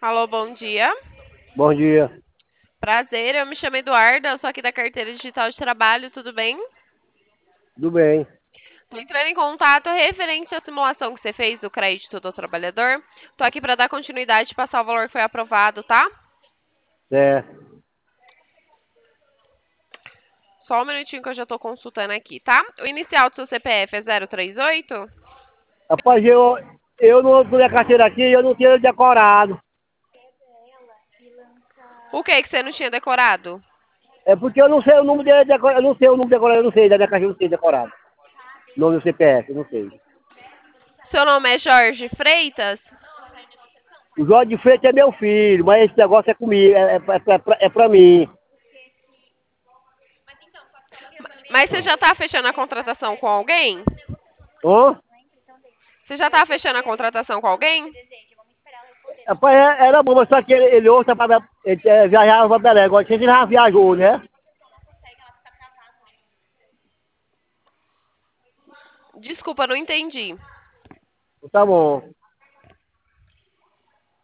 Alô, bom dia. Bom dia. Prazer, eu me chamo Eduarda, eu sou aqui da Carteira Digital de Trabalho, tudo bem? Tudo bem. Tô entrando em contato referente à simulação que você fez do crédito do trabalhador. Tô aqui para dar continuidade e passar o valor que foi aprovado, tá? É. Só um minutinho que eu já tô consultando aqui, tá? O inicial do seu CPF é 038? Rapaz, eu não tô a carteira aqui, eu não tinha decorado. O que que você não tinha decorado? É porque eu não sei o número dele decorado. Eu não sei o número decorado, eu não sei da minha carteira, eu não sei decorado. O nome do CPF, eu não sei. Seu nome é Jorge Freitas? O Jorge de Freitas é meu filho, mas esse negócio é comigo, é pra mim. Mas você já tá fechando a contratação com alguém? Hã? Você já tá fechando a contratação com alguém? Rapaz, era bom, mas só que ele ouça ele viajava pra Belém. Agora, ele já viajou, né? Desculpa, não entendi. Tá bom.